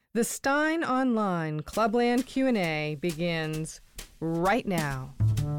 The Stein Online Clubland Q&A begins right now.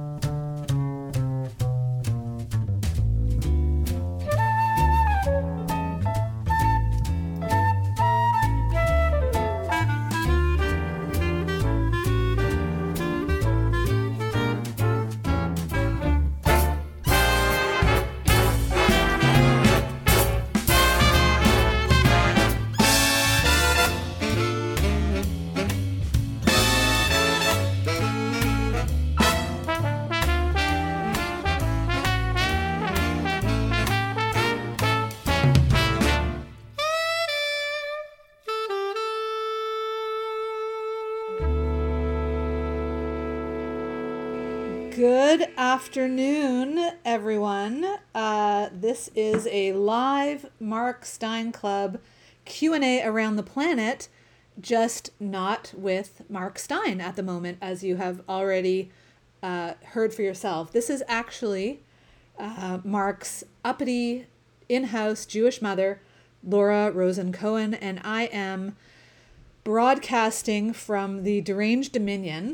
Good afternoon, everyone. This is a live Mark Stein Club Q&A around the planet, just not with Mark Stein at the moment, as you have already heard for yourself. This is actually Mark's uppity in-house Jewish mother, Laura Rosen Cohen, and I am broadcasting from the Deranged Dominion.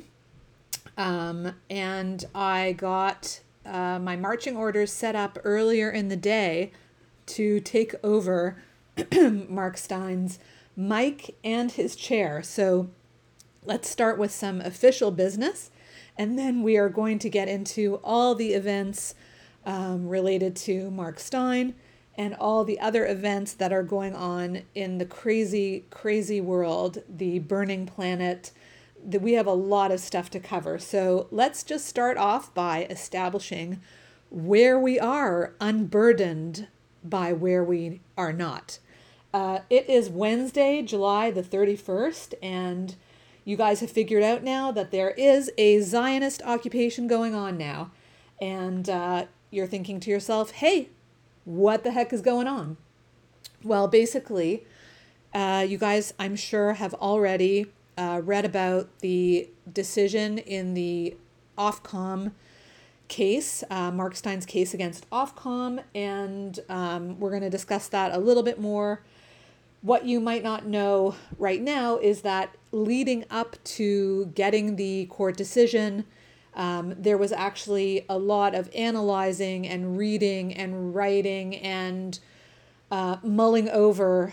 And I got my marching orders set up earlier in the day to take over Mark Stein's mic and his chair. So let's start with some official business, and then we are going to get into all the events related to Mark Stein and all the other events that are going on in the crazy, crazy world, the burning planet. We have a lot of stuff to cover. So let's just start off by establishing where we are unburdened by where we are not. It is Wednesday, July the 31st, and you guys have figured out now that there is a Zionist occupation going on now. And you're thinking to yourself, hey, what the heck is going on? Well, basically, you guys, I'm sure, have already read about the decision in the Ofcom case, Mark Stein's case against Ofcom, and we're going to discuss that a little bit more. What you might not know right now is that leading up to getting the court decision, there was actually a lot of analyzing and reading and writing and mulling over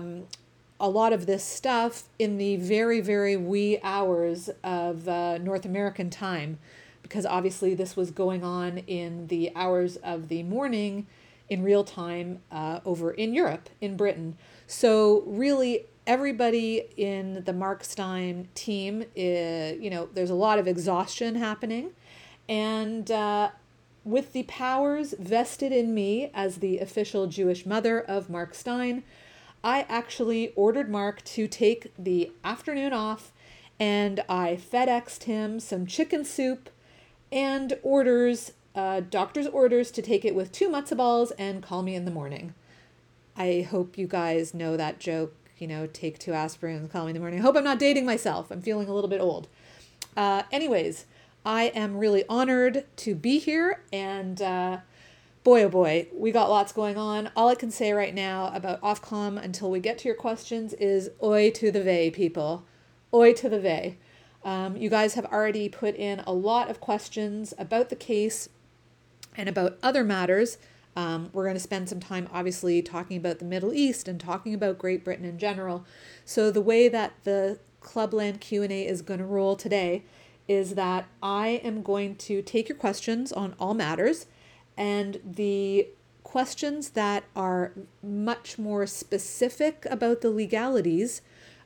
a lot of this stuff in the very, very wee hours of North American time, because obviously this was going on in the hours of the morning in real time over in Europe, in Britain. So really everybody in the Mark Stein team, there's a lot of exhaustion happening. And with the powers vested in me as the official Jewish mother of Mark Stein, I actually ordered Mark to take the afternoon off, and I FedExed him some chicken soup and doctor's orders to take it with 2 matzo balls and call me in the morning. I hope you guys know that joke, take 2 aspirins, call me in the morning. I hope I'm not dating myself. I'm feeling a little bit old. Anyways, I am really honored to be here, and boy, oh boy, we got lots going on. All I can say right now about Ofcom until we get to your questions is oi to the vey, people. Oi to the vey. You guys have already put in a lot of questions about the case and about other matters. We're going to spend some time, obviously, talking about the Middle East and talking about Great Britain in general. So the way that the Clubland Q&A is going to roll today is that I am going to take your questions on all matters, and the questions that are much more specific about the legalities,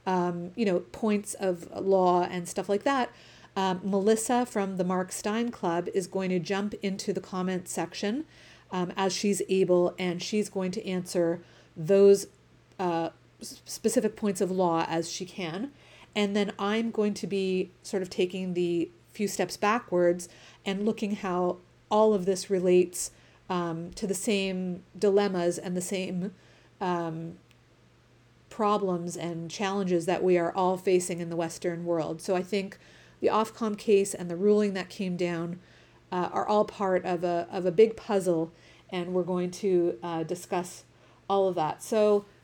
points of law and stuff like that, Melissa from the Mark Stein Club is going to jump into the comment section as she's able, and she's going to answer those specific points of law as she can. And then I'm going to be sort of taking the few steps backwards and looking how all of this relates to the same dilemmas and the same problems and challenges that we are all facing in the Western world. So I think the Ofcom case and the ruling that came down are all part of a big puzzle, and we're going to discuss all of that. So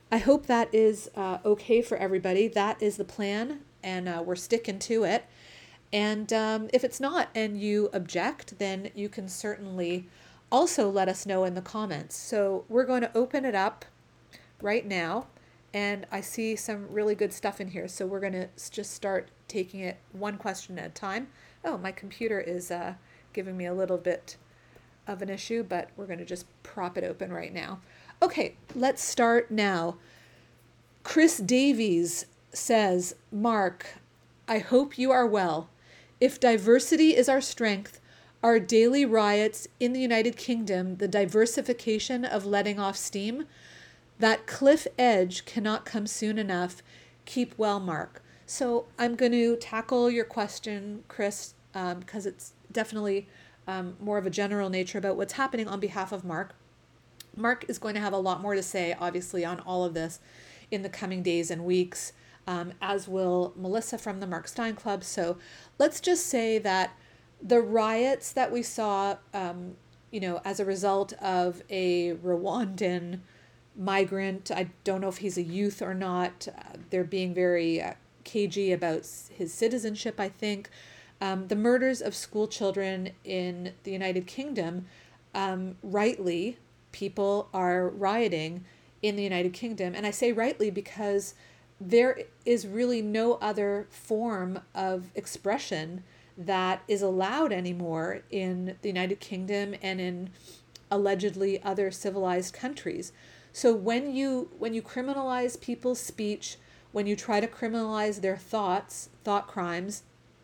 I hope that is okay for everybody. That is the plan, and we're sticking to it. And if it's not and you object, then you can certainly also let us know in the comments. So we're going to open it up right now. And I see some really good stuff in here. So we're going to just start taking it one question at a time. Oh, my computer is giving me a little bit of an issue, but we're going to just prop it open right now. Okay, let's start now. Chris Davies says, Mark, I hope you are well. If diversity is our strength, our daily riots in the United Kingdom, the diversification of letting off steam, that cliff edge cannot come soon enough. Keep well, Mark. So I'm going to tackle your question, Chris, because it's definitely more of a general nature about what's happening on behalf of Mark. Mark is going to have a lot more to say, obviously, on all of this in the coming days and weeks, as will Melissa from the Mark Steyn Club. So let's just say that the riots that we saw, as a result of a Rwandan migrant, I don't know if he's a youth or not, they're being very cagey about his citizenship, I think. The murders of school children in the United Kingdom, rightly, people are rioting in the United Kingdom. And I say rightly because there is really no other form of expression that is allowed anymore in the United Kingdom and in allegedly other civilized countries. So when you criminalize people's speech, when you try to criminalize their thought crimes,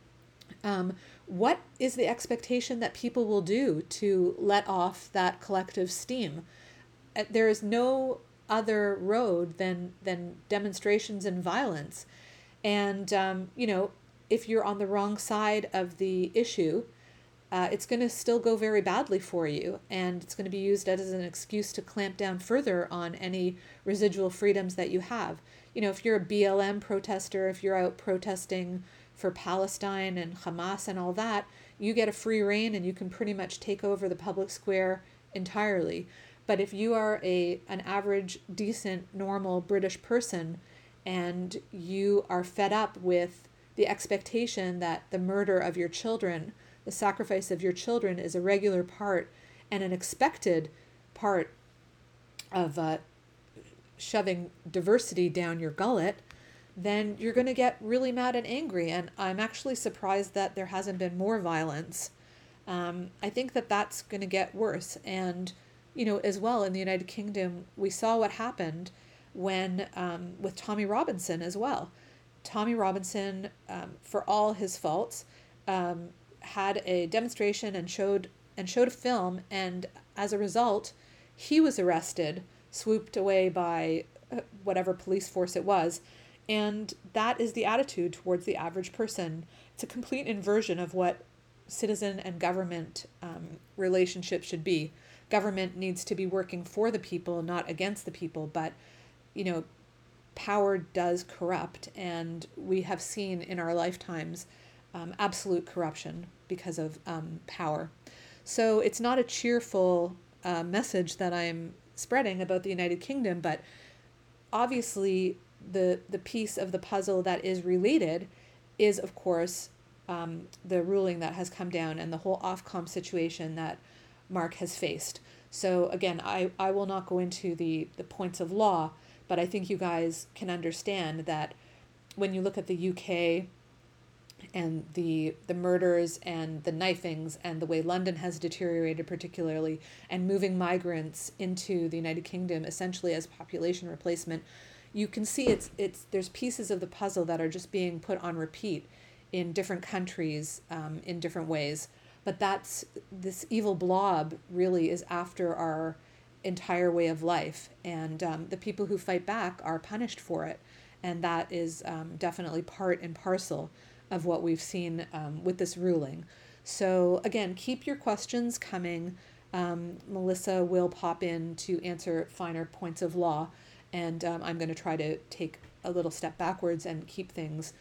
what is the expectation that people will do to let off that collective steam? There is no other road than demonstrations and violence. And, if you're on the wrong side of the issue, it's going to still go very badly for you. And it's going to be used as an excuse to clamp down further on any residual freedoms that you have. If you're a BLM protester, if you're out protesting for Palestine and Hamas and all that, you get a free rein and you can pretty much take over the public square entirely. But if you are an average, decent, normal British person and you are fed up with the expectation that the murder of your children, the sacrifice of your children is a regular part and an expected part of shoving diversity down your gullet, then you're going to get really mad and angry. And I'm actually surprised that there hasn't been more violence. I think that that's going to get worse. And, as well in the United Kingdom, we saw what happened when with Tommy Robinson as well. Tommy Robinson, for all his faults, had a demonstration and showed a film, and as a result, he was arrested, swooped away by whatever police force it was, and that is the attitude towards the average person. It's a complete inversion of what citizen and government relationship should be. Government needs to be working for the people, not against the people, but power does corrupt, and we have seen in our lifetimes absolute corruption because of power. So it's not a cheerful message that I'm spreading about the United Kingdom, but obviously the piece of the puzzle that is related is, of course, the ruling that has come down and the whole Ofcom situation that Mark has faced. So again, I will not go into the points of law, but I think you guys can understand that when you look at the UK and the murders and the knifings and the way London has deteriorated particularly, and moving migrants into the United Kingdom essentially as population replacement, you can see there's pieces of the puzzle that are just being put on repeat in different countries in different ways. But this evil blob really is after our entire way of life, and the people who fight back are punished for it, and that is definitely part and parcel of what we've seen with this ruling. So again, keep your questions coming. Melissa will pop in to answer finer points of law, and I'm going to try to take a little step backwards and keep things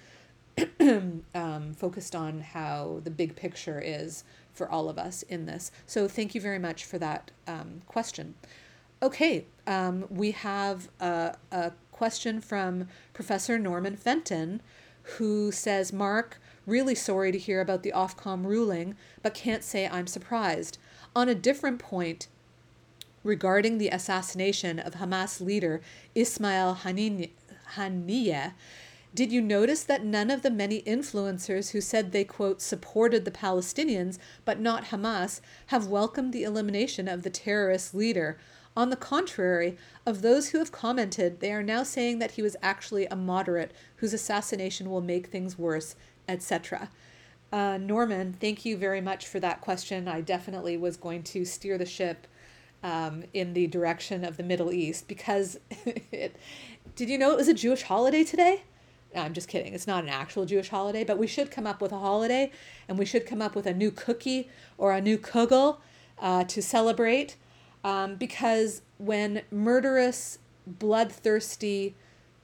focused on how the big picture is for all of us in this. So thank you very much for that question. Okay, we have a question from Professor Norman Fenton, who says, Mark, really sorry to hear about the Ofcom ruling, but can't say I'm surprised. On a different point, regarding the assassination of Hamas leader Ismail Haniyeh, did you notice that none of the many influencers who said they, quote, supported the Palestinians but not Hamas have welcomed the elimination of the terrorist leader? On the contrary, of those who have commented, they are now saying that he was actually a moderate whose assassination will make things worse, etc. Norman, thank you very much for that question. I definitely was going to steer the ship in the direction of the Middle East because did you know it was a Jewish holiday today? No, I'm just kidding. It's not an actual Jewish holiday, but we should come up with a holiday, and we should come up with a new cookie or a new kugel to celebrate, because when murderous, bloodthirsty,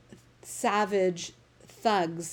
savage thugs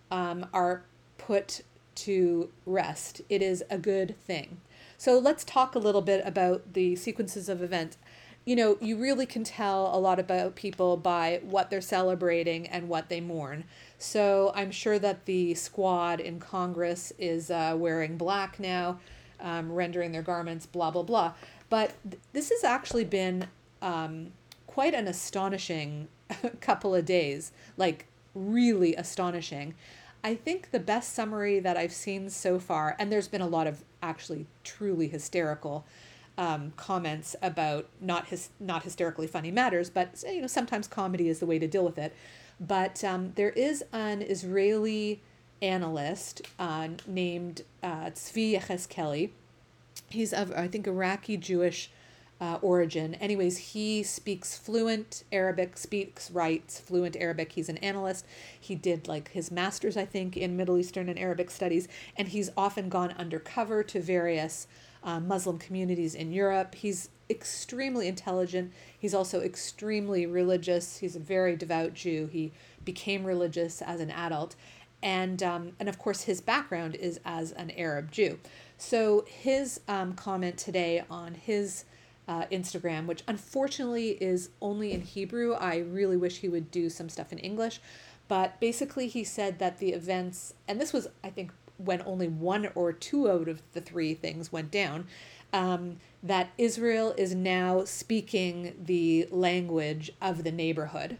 are put to rest, it is a good thing. So let's talk a little bit about the sequences of events. You know, you really can tell a lot about people by what they're celebrating and what they mourn. So I'm sure that the squad in Congress is wearing black now, rendering their garments, blah, blah, blah. But this has actually been quite an astonishing couple of days, like really astonishing. I think the best summary that I've seen so far, and there's been a lot of actually truly hysterical comments about not hysterically funny matters, but you know, sometimes comedy is the way to deal with it. But there is an Israeli analyst named Tzvi Yechezkeli. He's of, I think, Iraqi Jewish origin. Anyways, he speaks fluent Arabic, writes fluent Arabic. He's an analyst. He did like his master's, I think, in Middle Eastern and Arabic studies, and he's often gone undercover to various Muslim communities in Europe. He's extremely intelligent. He's also extremely religious. He's a very devout Jew. He became religious as an adult. And of course, his background is as an Arab Jew. So his comment today on his Instagram, which unfortunately is only in Hebrew. I really wish he would do some stuff in English. But basically, he said that the events, and this was, I think, when only one or two out of the three things went down, that Israel is now speaking the language of the neighborhood.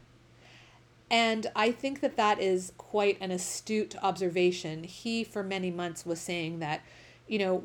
And I think that that is quite an astute observation. He, for many months, was saying that, you know,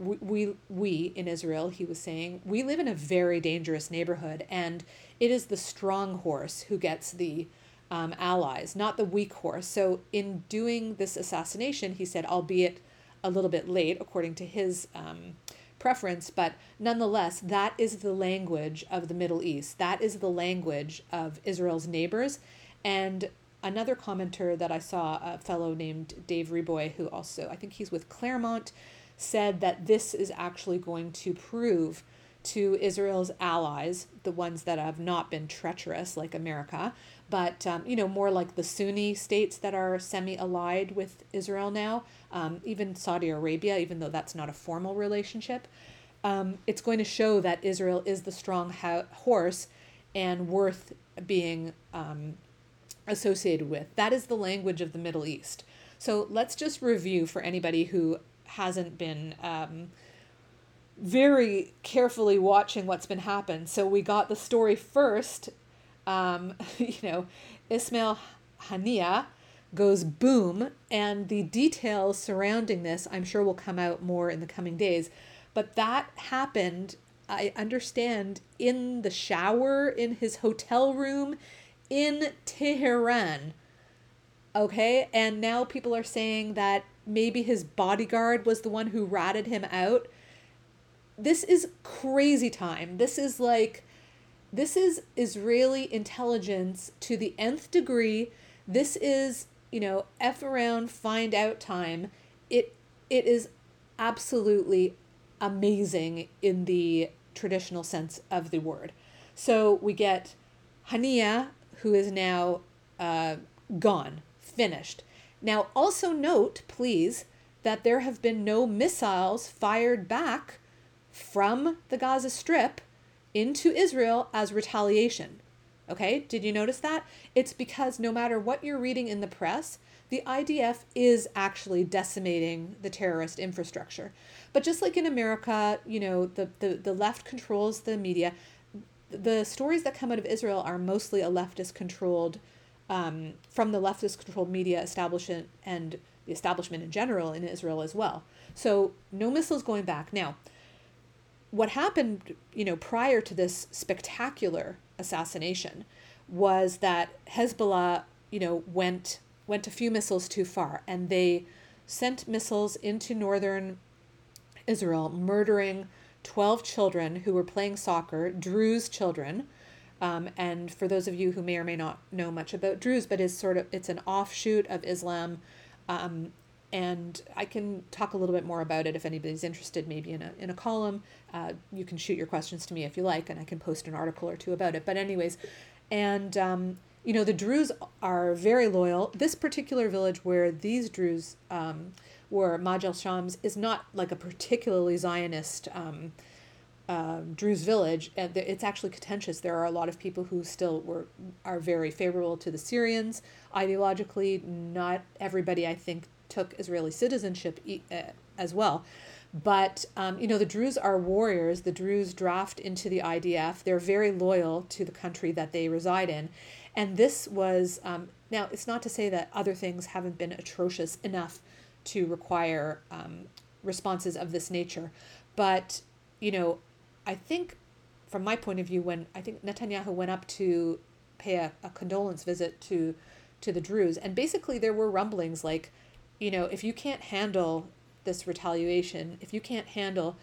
we in Israel, he was saying, we live in a very dangerous neighborhood, and it is the strong horse who gets the allies, not the weak horse. So in doing this assassination, he said, albeit a little bit late, according to his preference, but nonetheless, that is the language of the Middle East. That is the language of Israel's neighbors. And another commenter that I saw, a fellow named Dave Reboy, who also, I think he's with Claremont, said that this is actually going to prove to Israel's allies, the ones that have not been treacherous like America, but, you know, more like the Sunni states that are semi-allied with Israel now, even Saudi Arabia, even though that's not a formal relationship. It's going to show that Israel is the strong horse and worth being associated with. That is the language of the Middle East. So let's just review for anybody who hasn't been very carefully watching what's been happened. So we got the story first, you know, Ismail Haniyeh goes boom, and the details surrounding this, I'm sure, will come out more in the coming days. But that happened, I understand, in the shower in his hotel room in Tehran. Okay, and now people are saying that maybe his bodyguard was the one who ratted him out. This is crazy time. This is Israeli intelligence to the nth degree. This is, you know, F around, find out time. It is absolutely amazing in the traditional sense of the word. So we get Haniyeh, who is now gone, finished. Now, also note, please, that there have been no missiles fired back from the Gaza Strip into Israel as retaliation. Okay, did you notice that? It's because no matter what you're reading in the press, the IDF is actually decimating the terrorist infrastructure. But just like in America, the left controls the media. The stories that come out of Israel are mostly a leftist controlled, from the leftist controlled media establishment and the establishment in general in Israel as well. So no missiles going back. Now, what happened, prior to this spectacular assassination was that Hezbollah, went a few missiles too far, and they sent missiles into northern Israel, murdering 12 children who were playing soccer, Druze children. And for those of you who may or may not know much about Druze, but it's an offshoot of Islam. And I can talk a little bit more about it if anybody's interested, maybe in a column. You can shoot your questions to me if you like, and I can post an article or two about it. But anyways, and the Druze are very loyal. This particular village where these Druze were, Majel Shams, is not like a particularly Zionist Druze village. And it's actually contentious. There are a lot of people who still are very favorable to the Syrians ideologically. Not everybody, I think, took Israeli citizenship as well. But, the Druze are warriors. The Druze draft into the IDF. They're very loyal to the country that they reside in. And this was, now it's not to say that other things haven't been atrocious enough to require responses of this nature. But, I think from my point of view, when I think Netanyahu went up to pay a condolence visit to the Druze, and basically there were rumblings like, if you can't handle this retaliation, if you can't handle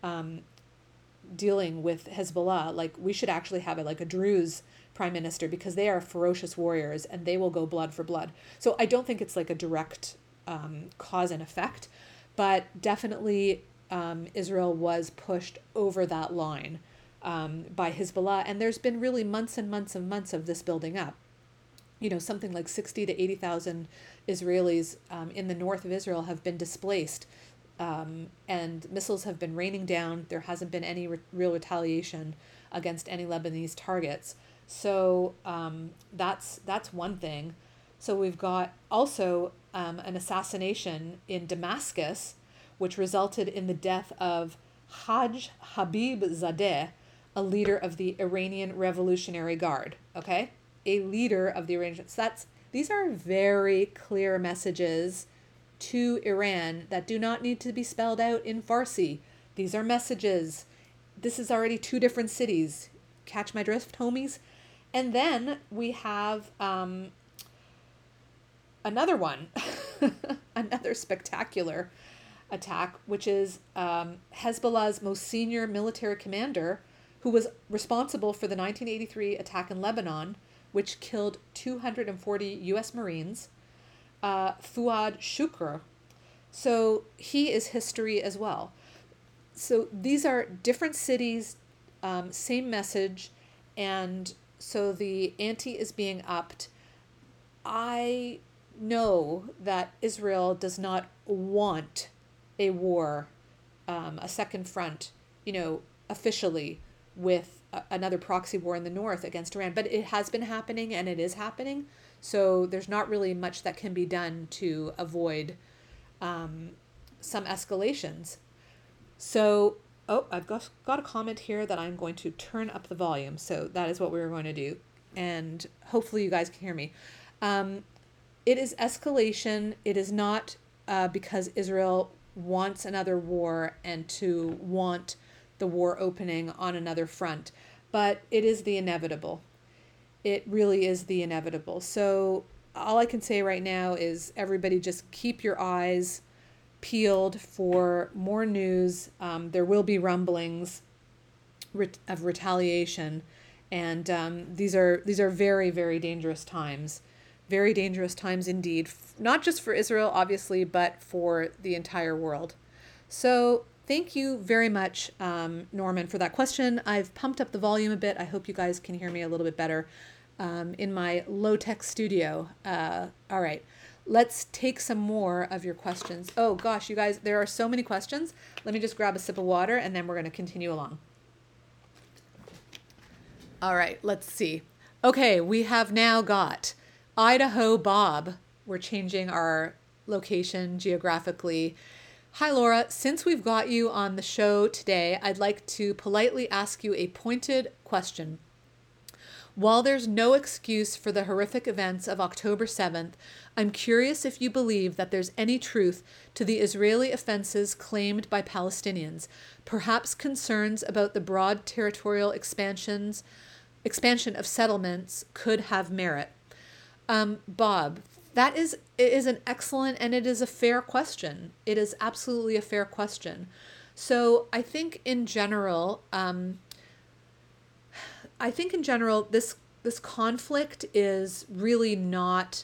dealing with Hezbollah, like we should actually have a Druze prime minister, because they are ferocious warriors and they will go blood for blood. So I don't think it's like a direct cause and effect, but definitely Israel was pushed over that line by Hezbollah. And there's been really months and months and months of this building up. Something like 60 to 80,000 Israelis in the north of Israel have been displaced, and missiles have been raining down. There hasn't been any real retaliation against any Lebanese targets. So that's one thing. So we've got also an assassination in Damascus, which resulted in the death of Haj Habib Zadeh, a leader of the Iranian Revolutionary Guard. Okay? A leader of the Iranian. So these are very clear messages to Iran that do not need to be spelled out in Farsi. These are messages. This is already two different cities. Catch my drift, homies? And then we have another one, another spectacular attack, which is Hezbollah's most senior military commander, who was responsible for the 1983 attack in Lebanon, which killed 240 U.S. Marines, Fuad Shukr. So he is history as well. So these are different cities, same message, and so the ante is being upped. I know that Israel does not want a war, a second front, officially with another proxy war in the north against Iran. But it has been happening and it is happening. So there's not really much that can be done to avoid some escalations. So, I've got a comment here that I'm going to turn up the volume. So that is what we're going to do. And hopefully you guys can hear me. It is escalation. It is not because Israel wants another war and to want the war opening on another front, but it is the inevitable. It really is the inevitable. So all I can say right now is everybody just keep your eyes peeled for more news. There will be rumblings of retaliation, and these are very, very dangerous times. Very dangerous times indeed, not just for Israel, obviously, but for the entire world. So thank you very much, Norman, for that question. I've pumped up the volume a bit. I hope you guys can hear me a little bit better in my low-tech studio. All right, let's take some more of your questions. Oh, gosh, you guys, there are so many questions. Let me just grab a sip of water, and then we're going to continue along. All right, let's see. Okay, we have now got Idaho Bob. We're changing our location geographically. Hi, Laura. Since we've got you on the show today, I'd like to politely ask you a pointed question. While there's no excuse for the horrific events of October 7th, I'm curious if you believe that there's any truth to the Israeli offenses claimed by Palestinians, perhaps concerns about the broad territorial expansion of settlements could have merit. Bob, it is an excellent and it is a fair question. It is absolutely a fair question. So I think in general, this conflict is really not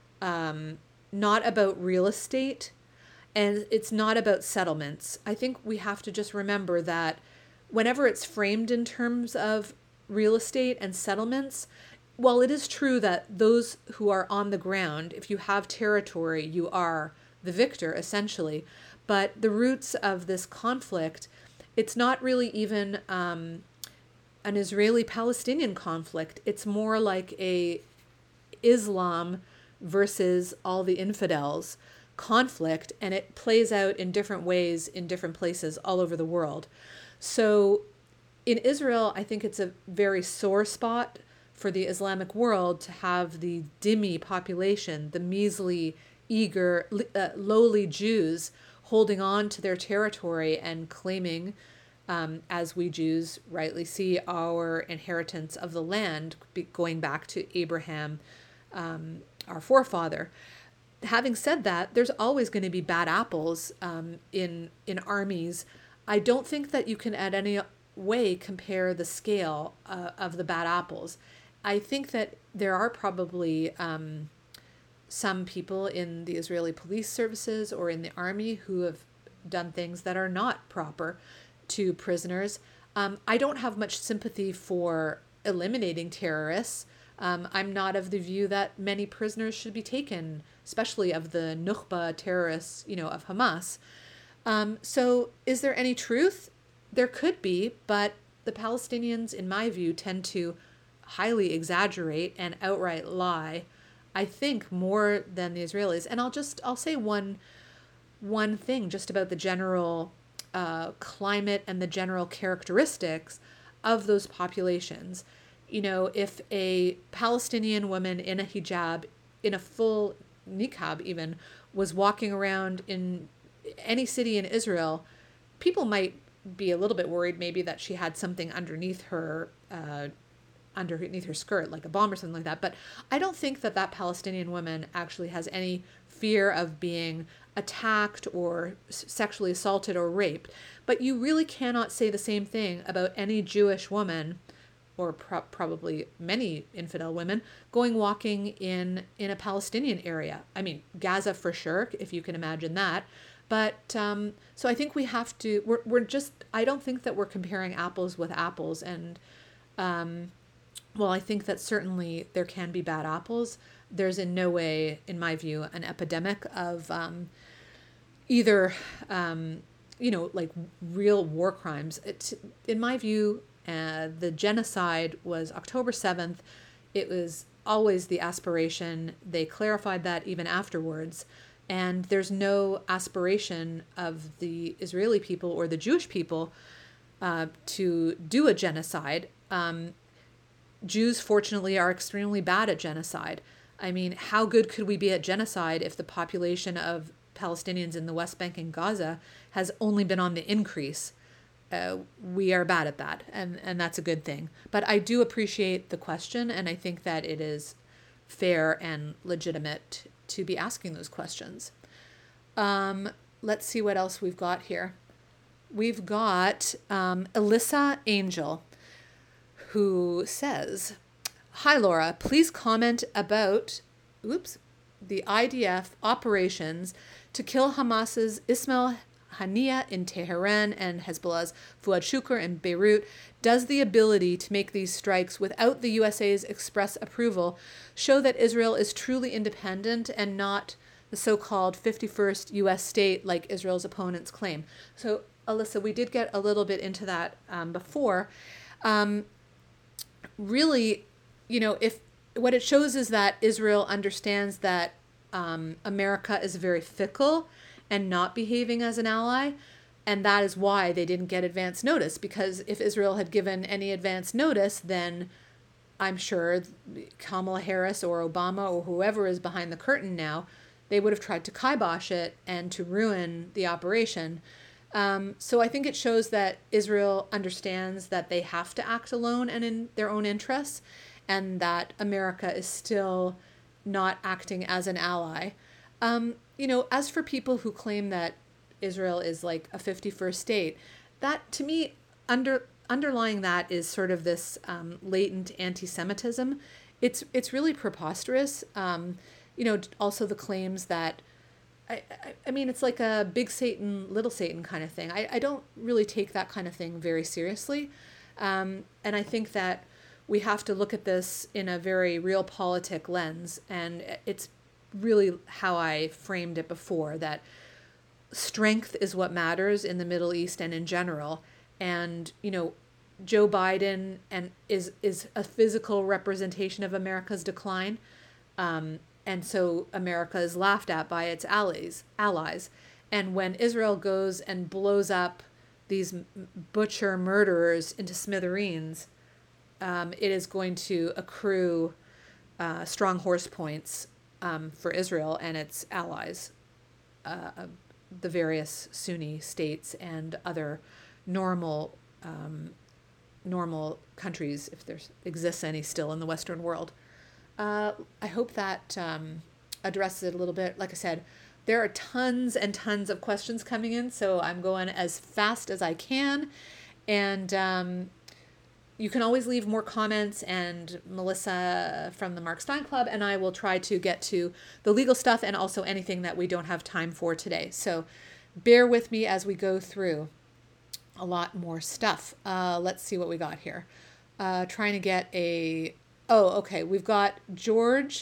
about real estate, and it's not about settlements. I think we have to just remember that whenever it's framed in terms of real estate and settlements, while it is true that those who are on the ground, if you have territory, you are the victor essentially. But the roots of this conflict, it's not really even an Israeli-Palestinian conflict. It's more like a Islam versus all the infidels conflict, and it plays out in different ways in different places all over the world. So in Israel, I think it's a very sore spot for the Islamic world to have the dhimmi population, the measly, eager, lowly Jews holding on to their territory and claiming, as we Jews rightly see, our inheritance of the land going back to Abraham, our forefather. Having said that, there's always going to be bad apples in armies. I don't think that you can at any way compare the scale of the bad apples. I think that there are probably some people in the Israeli police services or in the army who have done things that are not proper to prisoners. I don't have much sympathy for eliminating terrorists. I'm not of the view that many prisoners should be taken, especially of the Nukba terrorists, of Hamas. So is there any truth? There could be, but the Palestinians, in my view, tend to highly exaggerate and outright lie, I think, more than the Israelis. And I'll say one thing just about the general climate and the general characteristics of those populations. If a Palestinian woman in a hijab, in a full niqab even, was walking around in any city in Israel, people might be a little bit worried maybe that she had something underneath her skirt, like a bomb or something like that. But I don't think that Palestinian woman actually has any fear of being attacked or sexually assaulted or raped. But you really cannot say the same thing about any Jewish woman, or probably many infidel women, walking in a Palestinian area. I mean, Gaza for sure, if you can imagine that. But so I think we have to, I don't think that we're comparing apples with apples. And well, I think that certainly there can be bad apples. There's in no way, in my view, an epidemic of either, like real war crimes. In my view, the genocide was October 7th. It was always the aspiration. They clarified that even afterwards. And there's no aspiration of the Israeli people or the Jewish people to do a genocide. Jews, fortunately, are extremely bad at genocide. I mean, how good could we be at genocide if the population of Palestinians in the West Bank and Gaza has only been on the increase? We are bad at that, and that's a good thing. But I do appreciate the question, and I think that it is fair and legitimate to be asking those questions. Let's see what else we've got here. We've got Alyssa Angel, who says, "Hi, Laura. Please comment about the IDF operations to kill Hamas's Ismail Haniyeh in Tehran and Hezbollah's Fuad Shukr in Beirut. Does the ability to make these strikes without the USA's express approval show that Israel is truly independent and not the so-called 51st U.S. state like Israel's opponents claim?" So, Alyssa, we did get a little bit into that before. really, if what it shows is that Israel understands that America is very fickle and not behaving as an ally. And that is why they didn't get advance notice, because if Israel had given any advance notice, then I'm sure Kamala Harris or Obama or whoever is behind the curtain now, they would have tried to kibosh it and to ruin the operation. So I think it shows that Israel understands that they have to act alone and in their own interests, and that America is still not acting as an ally. As for people who claim that Israel is like a 51st state, that to me, underlying that is sort of this latent anti-Semitism. It's really preposterous. Also the claims that I mean, it's like a big Satan, little Satan kind of thing. I don't really take that kind of thing very seriously. And I think that we have to look at this in a very realpolitik lens. And it's really how I framed it before, that strength is what matters in the Middle East and in general. And, Joe Biden is a physical representation of America's decline. And so America is laughed at by its allies. And when Israel goes and blows up these butcher murderers into smithereens, it is going to accrue strong horse points for Israel and its allies, the various Sunni states and other normal countries, if there exists any still in the Western world. I hope that addresses it a little bit. Like I said, there are tons and tons of questions coming in, so I'm going as fast as I can. And you can always leave more comments, and Melissa from the Mark Stein Club and I will try to get to the legal stuff and also anything that we don't have time for today. So bear with me as we go through a lot more stuff. Let's see what we got here. Trying to get okay. We've got George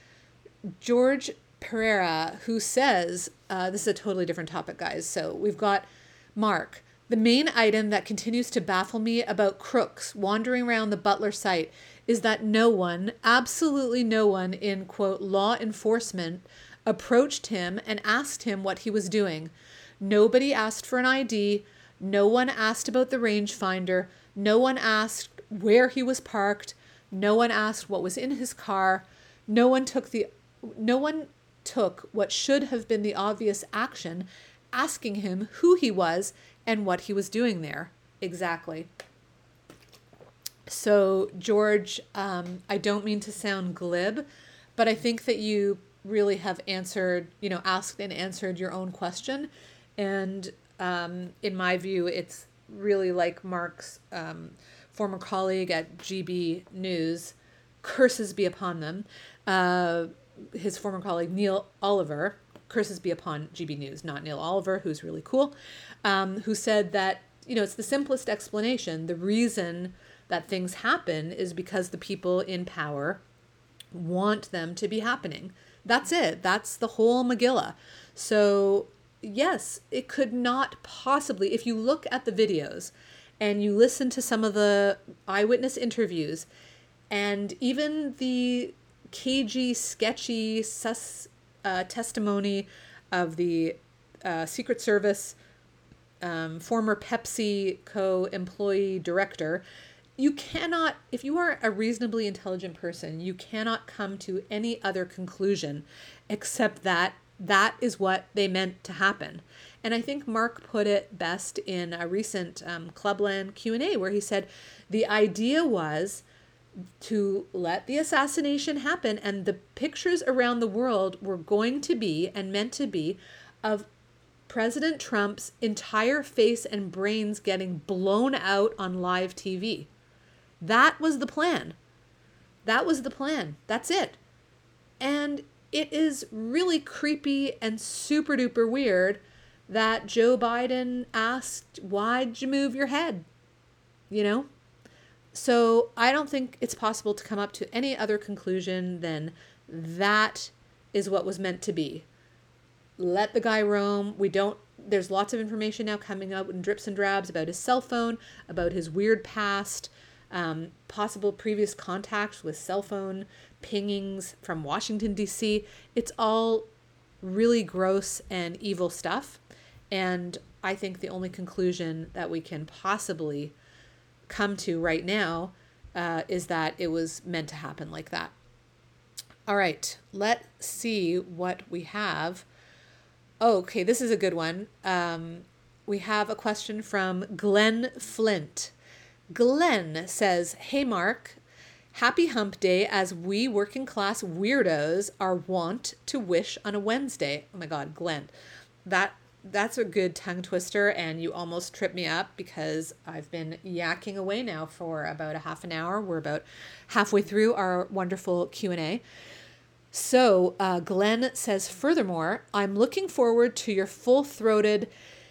Pereira, who says, this is a totally different topic, guys. So we've got Mark. The main item that continues to baffle me about crooks wandering around the Butler site is that no one, absolutely no one in, quote, law enforcement approached him and asked him what he was doing. Nobody asked for an ID. No one asked about the rangefinder. No one asked where he was parked. No one asked what was in his car. No one took what should have been the obvious action, asking him who he was and what he was doing there. Exactly. So, George, I don't mean to sound glib, but I think that you really have answered, asked and answered your own question. And in my view, it's really like Mark's former colleague at GB News, curses be upon them, his former colleague Neil Oliver, curses be upon GB News, not Neil Oliver, who's really cool, who said that, it's the simplest explanation. The reason that things happen is because the people in power want them to be happening. That's it. That's the whole Megillah. So yes, it could not possibly, if you look at the videos and you listen to some of the eyewitness interviews and even the cagey, sketchy testimony of the Secret Service former PepsiCo employee director, you cannot, if you are a reasonably intelligent person, you cannot come to any other conclusion except that that is what they meant to happen. And I think Mark put it best in a recent Clubland Q&A where he said the idea was to let the assassination happen, and the pictures around the world were going to be and meant to be of President Trump's entire face and brains getting blown out on live TV. That was the plan. That was the plan. That's it. And it is really creepy and super duper weird that Joe Biden asked, why'd you move your head? So I don't think it's possible to come up to any other conclusion than that is what was meant to be. Let the guy roam. There's lots of information now coming out in drips and drabs about his cell phone, about his weird past. possible previous contacts with cell phone pingings from Washington, D.C. It's all really gross and evil stuff. And I think the only conclusion that we can possibly come to right now is that it was meant to happen like that. All right, let's see what we have. Oh, okay, this is a good one. We have a question from Glenn Flint. Glenn says, "Hey Mark, happy hump day as we working class weirdos are wont to wish on a Wednesday." Oh my God, Glenn, that's a good tongue twister, and you almost tripped me up because I've been yakking away now for about a half an hour. We're about halfway through our wonderful Q&A. So Glenn says, "Furthermore, I'm looking forward to your full-throated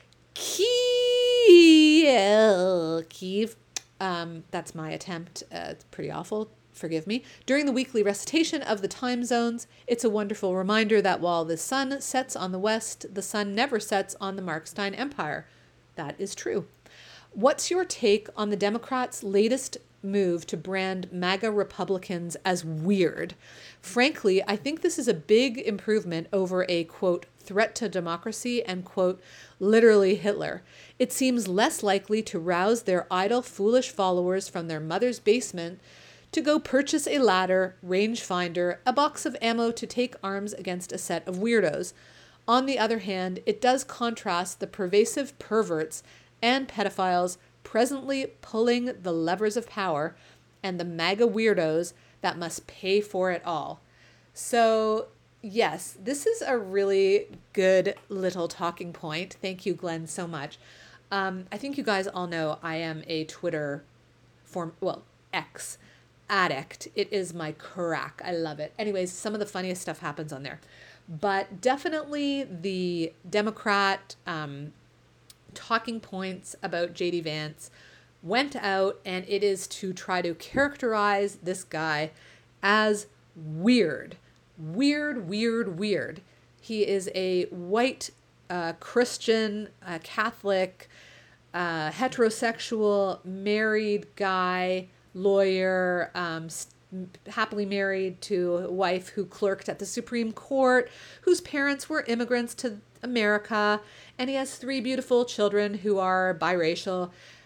Kiev. That's my attempt. It's pretty awful. Forgive me. During the weekly recitation of the time zones, it's a wonderful reminder that while the sun sets on the west, the sun never sets on the Markstein Empire." That is true. What's your take on the Democrats' latest move to brand MAGA Republicans as weird? Frankly, I think this is a big improvement over a, quote, threat to democracy and, quote, literally Hitler. It seems less likely to rouse their idle, foolish followers from their mother's basement to go purchase a ladder, rangefinder, a box of ammo to take arms against a set of weirdos. On the other hand, it does contrast the pervasive perverts and pedophiles presently pulling the levers of power and the MAGA weirdos that must pay for it all. So, yes, this is a really good little talking point. Thank you, Glenn, so much. I think you guys all know I am a Twitter X addict. It is my crack. I love it. Anyways, some of the funniest stuff happens on there. But definitely the Democrat talking points about J.D. Vance went out, and it is to try to characterize this guy as weird. Weird. He is a white Christian, Catholic, heterosexual, married guy, lawyer, happily married to a wife who clerked at the Supreme Court, whose parents were immigrants to America, and he has 3 beautiful children who are biracial.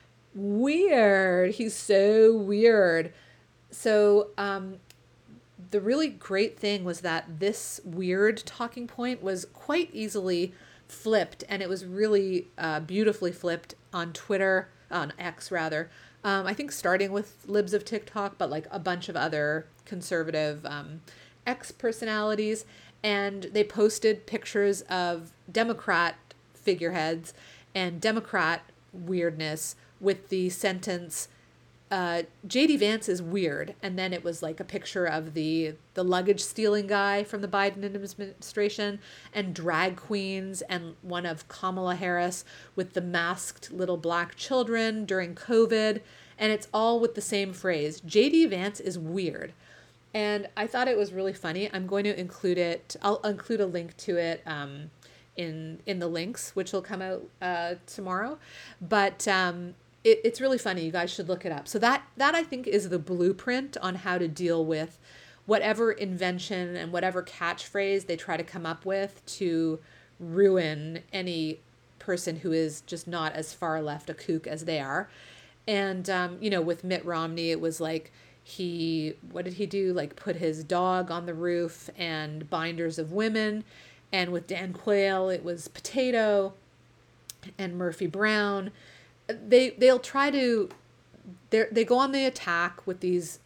Weird. He's so weird. So the really great thing was that this weird talking point was quite easily flipped, and it was really beautifully flipped on Twitter, on X rather. I think starting with Libs of TikTok, but like a bunch of other conservative X personalities. And they posted pictures of Democrat figureheads and Democrat weirdness with the sentence, J.D. Vance is weird. And then it was like a picture of the luggage stealing guy from the Biden administration and drag queens and one of Kamala Harris with the masked little black children during COVID. And it's all with the same phrase, J.D. Vance is weird. And I thought it was really funny. I'm going to include it. I'll include a link to it in the links, which will come out tomorrow. But it's really funny. You guys should look it up. So that I think is the blueprint on how to deal with whatever invention and whatever catchphrase they try to come up with to ruin any person who is just not as far left a kook as they are. And, with Mitt Romney, it was like what did he do? Like put his dog on the roof and binders of women. And with Dan Quayle, it was potato and Murphy Brown. They'll try to, they go on the attack with these,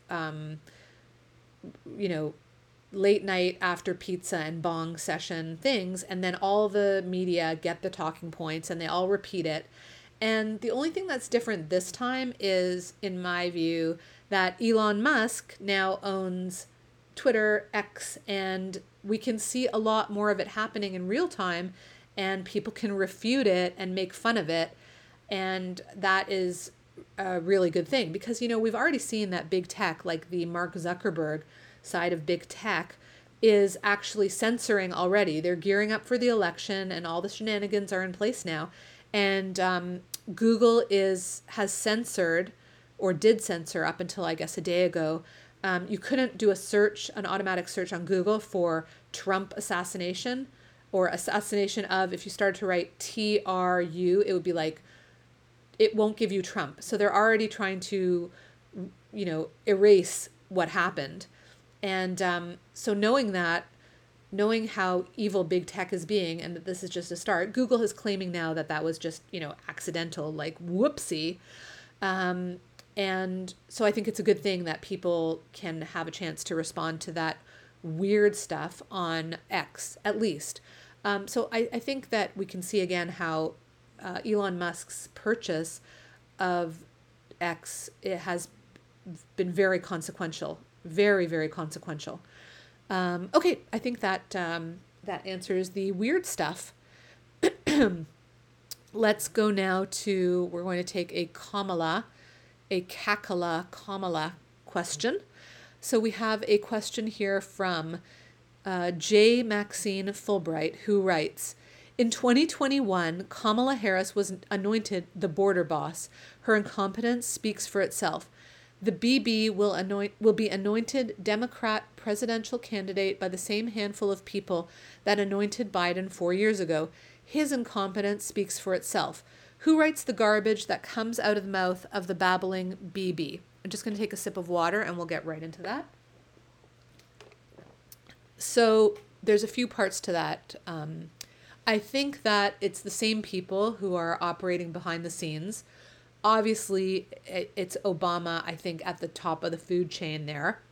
late night after pizza and bong session things. And then all the media get the talking points and they all repeat it. And the only thing that's different this time is, in my view, that Elon Musk now owns Twitter, X, and we can see a lot more of it happening in real time, and people can refute it and make fun of it. And that is a really good thing because, we've already seen that big tech, like the Mark Zuckerberg side of big tech, is actually censoring already. They're gearing up for the election and all the shenanigans are in place now. And Google has censored or did censor up until I guess a day ago. You couldn't do an automatic search on Google for Trump assassination or assassination of, if you started to write TRU, it would be like, it won't give you Trump. So they're already trying to, erase what happened. And so knowing how evil big tech is being, and that this is just a start, Google is claiming now that was just, accidental, like whoopsie. And so I think it's a good thing that people can have a chance to respond to that weird stuff on X, at least. So I think that we can see again how Elon Musk's purchase of X, it has been very consequential, very, very consequential. Okay, I think that that answers the weird stuff. Let's go now to, we're going to take a Kamala question. So we have a question here from J. Maxine Fulbright, who writes, in 2021, Kamala Harris was anointed the border boss. Her incompetence speaks for itself. The BB will be anointed Democrat presidential candidate by the same handful of people that anointed Biden 4 years ago. His incompetence speaks for itself. Who writes the garbage that comes out of the mouth of the babbling BB? I'm just going to take a sip of water and we'll get right into that. So there's a few parts to that. I think that it's the same people who are operating behind the scenes. Obviously, it's Obama, I think, at the top of the food chain there.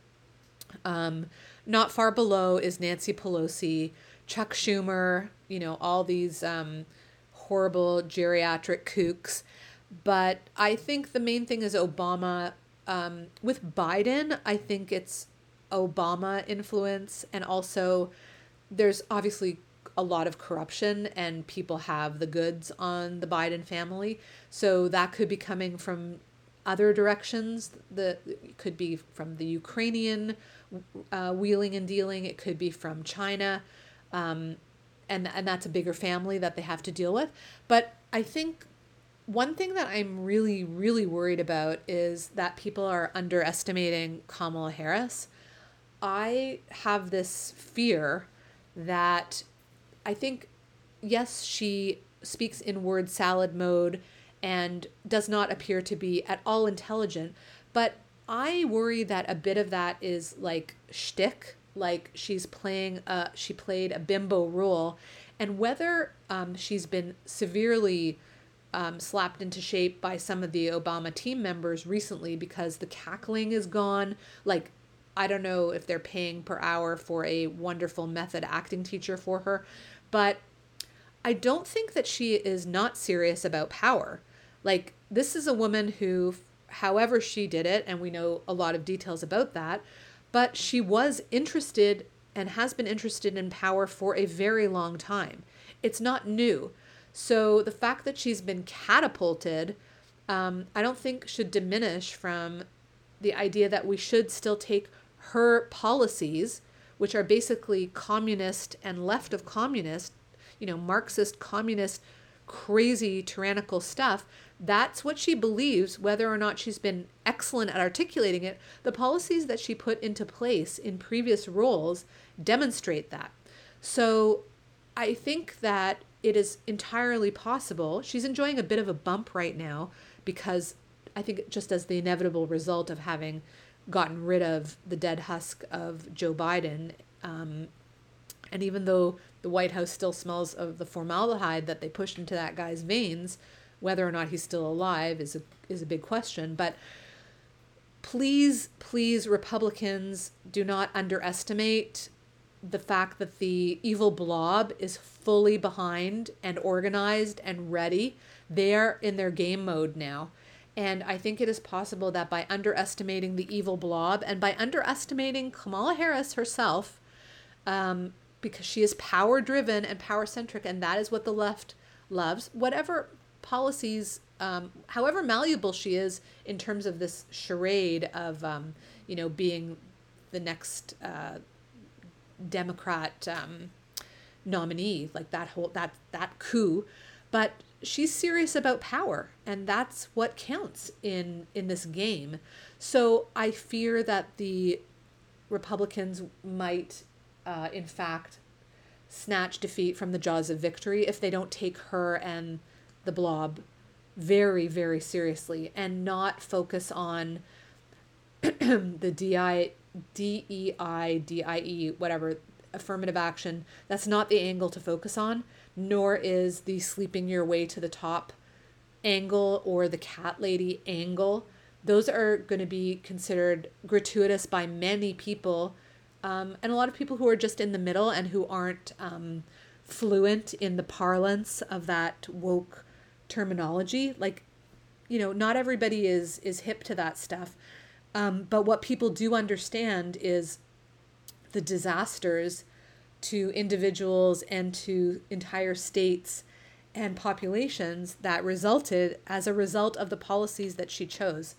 Not far below is Nancy Pelosi, Chuck Schumer, all these horrible geriatric kooks. But I think the main thing is Obama. With Biden, I think it's Obama influence, and also there's obviously a lot of corruption and people have the goods on the Biden family. So that could be coming from other directions. It could be from the Ukrainian wheeling and dealing. It could be from China. And that's a bigger family that they have to deal with. But I think one thing that I'm really, really worried about is that people are underestimating Kamala Harris. I have this fear that I think, yes, she speaks in word salad mode and does not appear to be at all intelligent, but I worry that a bit of that is like shtick, like she played a bimbo role, and whether she's been severely slapped into shape by some of the Obama team members recently because the cackling is gone. Like, I don't know if they're paying per hour for a wonderful method acting teacher for her, but I don't think that she is not serious about power. Like, this is a woman who, however she did it, and we know a lot of details about that, but she was interested and has been interested in power for a very long time. It's not new. So the fact that she's been catapulted, I don't think should diminish from the idea that we should still take her policies, which are basically communist and left of communist, Marxist, communist, crazy, tyrannical stuff. That's what she believes, whether or not she's been excellent at articulating it. The policies that she put into place in previous roles demonstrate that. So I think that it is entirely possible. She's enjoying a bit of a bump right now because I think just as the inevitable result of having gotten rid of the dead husk of Joe Biden, and even though the White House still smells of the formaldehyde that they pushed into that guy's veins, whether or not he's still alive is a big question. But please, Republicans, do not underestimate the fact that the evil blob is fully behind and organized and ready. They're in their game mode now. And I think it is possible that by underestimating the evil blob and by underestimating Kamala Harris herself, because she is power driven and power centric, and that is what the left loves, whatever policies, however malleable she is in terms of this charade of, being the next Democrat nominee, like that coup. But she's serious about power, and that's what counts in this game. So I fear that the Republicans might, in fact, snatch defeat from the jaws of victory if they don't take her and the blob very, very seriously and not focus on the DEI, whatever, affirmative action. That's not the angle to focus on, nor is the sleeping your way to the top angle or the cat lady angle. Those are going to be considered gratuitous by many people, and a lot of people who are just in the middle and who aren't fluent in the parlance of that woke terminology. Like, not everybody is hip to that stuff. But what people do understand is the disasters to individuals and to entire states and populations that resulted as a result of the policies that she chose.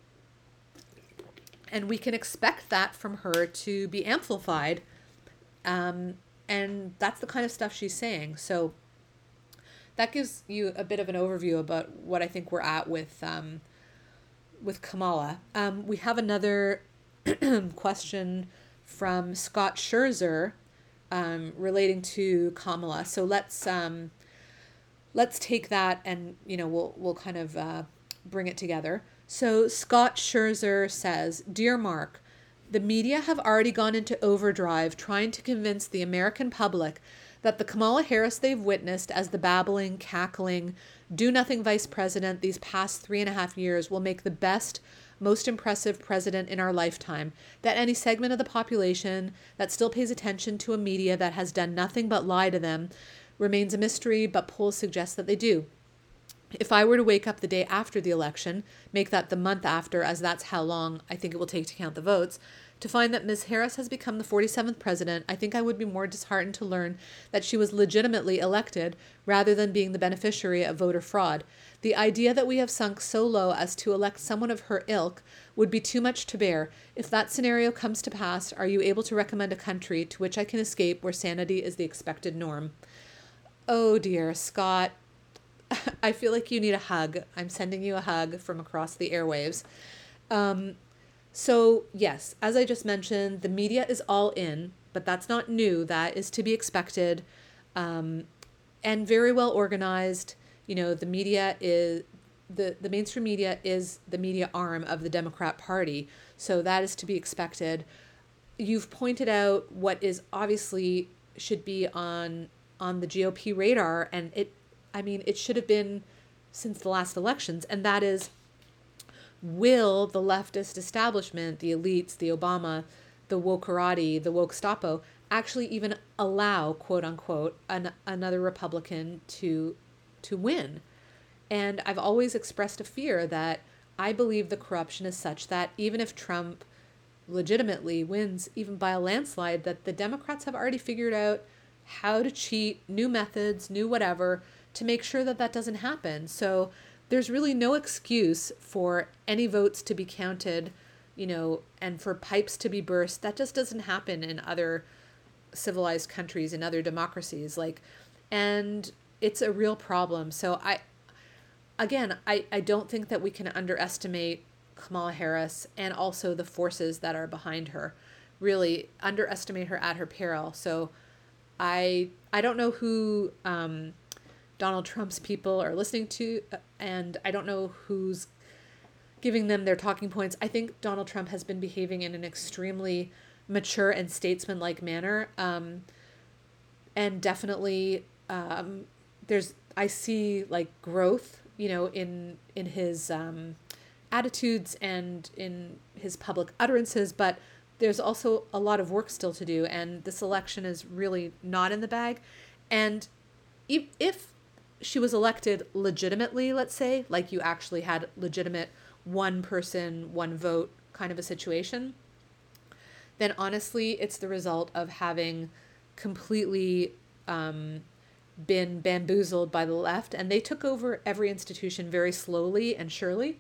And we can expect that from her to be amplified. And that's the kind of stuff she's saying. So that gives you a bit of an overview about what I think we're at with Kamala. We have another question from Scott Scherzer relating to Kamala. So let's take that and we'll kind of bring it together. So Scott Scherzer says, "Dear Mark, the media have already gone into overdrive trying to convince the American public that the Kamala Harris they've witnessed as the babbling, cackling, do-nothing vice president these past 3.5 years will make the best, most impressive president in our lifetime, that any segment of the population that still pays attention to a media that has done nothing but lie to them remains a mystery, but polls suggest that they do. If I were to wake up the day after the election, make that the month after, as that's how long I think it will take to count the votes, to find that Ms. Harris has become the 47th president, I think I would be more disheartened to learn that she was legitimately elected rather than being the beneficiary of voter fraud. The idea that we have sunk so low as to elect someone of her ilk would be too much to bear. If that scenario comes to pass, are you able to recommend a country to which I can escape where sanity is the expected norm?" Oh dear, Scott. I feel like you need a hug. I'm sending you a hug from across the airwaves. So yes, as I just mentioned, the media is all in, but that's not new. That is to be expected, and very well organized. The media is the mainstream media is the media arm of the Democrat Party, so that is to be expected. You've pointed out what is obviously should be on the GOP radar, and it should have been since the last elections, and that is, will the leftist establishment, the elites, the Obama, the wokerati, the woke stapo, actually even allow, quote unquote, another Republican to win? And I've always expressed a fear that I believe the corruption is such that even if Trump legitimately wins, even by a landslide, that the Democrats have already figured out how to cheat, new methods, new whatever, to make sure that that doesn't happen. So there's really no excuse for any votes to be counted, and for pipes to be burst. That just doesn't happen in other civilized countries, in other democracies. And it's a real problem. So I don't think that we can underestimate Kamala Harris and also the forces that are behind her. Really underestimate her at her peril. So I don't know who Donald Trump's people are listening to, and I don't know who's giving them their talking points. I think Donald Trump has been behaving in an extremely mature and statesmanlike manner, and definitely I see growth, in his attitudes and in his public utterances, but there's also a lot of work still to do, and this election is really not in the bag. And if she was elected legitimately, let's say, like you actually had legitimate one person, one vote kind of a situation, then honestly, it's the result of having completely been bamboozled by the left, and they took over every institution very slowly and surely.